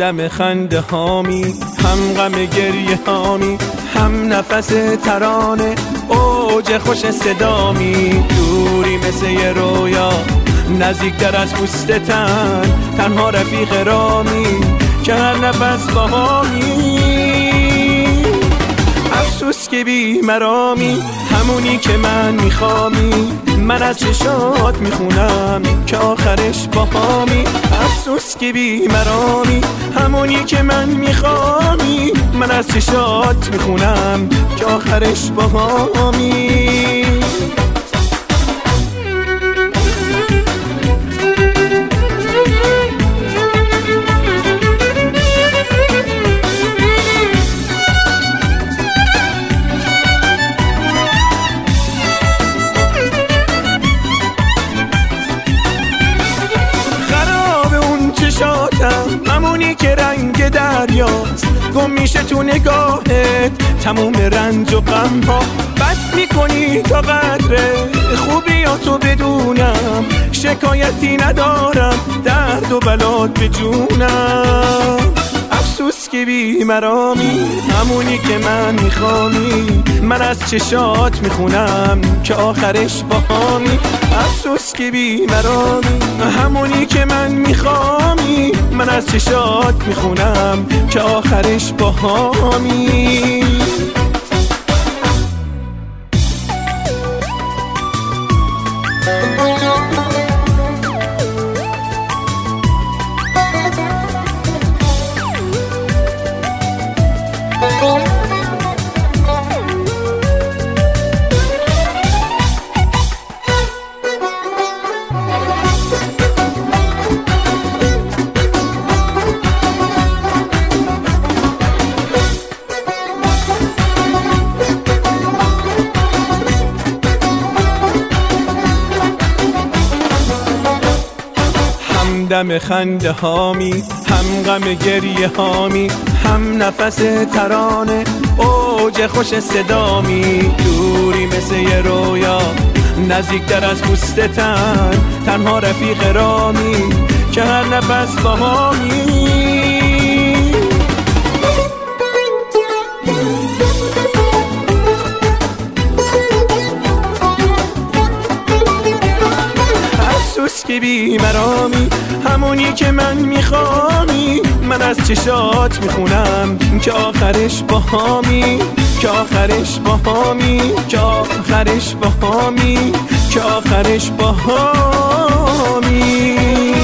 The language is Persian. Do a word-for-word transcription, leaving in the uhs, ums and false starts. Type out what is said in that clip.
همدم خنده هامی، هم غم گریه هامی، هم نفس ترانه، اوج خوش صدامی. دوری مثل یه رویا، نزدیک در از پوست تن، تنها رفیق رامی که هر نفس باهامی. افسوس که بی مرامی، همونی که من میخوامی، من از چشات میخونم که آخرش باهامی. افسوس که بی مرامی، همونی که من میخوامی، من از چشات میخونم که آخرش باهامی. همونی که رنگ دریاست، گم میشه تو نگاهت تموم رنج و غم ها. بد میکنی تا قدر خوبیاتو بدونم، شکایتی ندارم درد و بلات به جونم. افسوس که بی مرامی، همونی که من میخوامی، من از چشات میخونم که آخرش باهامی. افسوس که بی مرامی، همونی که من میخوامی، من از چشات میخونم که آخرش باهامی. همدم خنده هامی، هم غم گریه هامی، هم نفس ترانه، اوج خوش صدامی. دوری مثل یه رویا، نزدیک در از پوست تن، تنها رفیق رامی که هر نفس باهامی. افسوس که بی مرامی، همونی که من میخوامی، من از چشات میخونم که آخرش باهامی، که آخرش باهامی، که آخرش باهامی، که آخرش باهامی.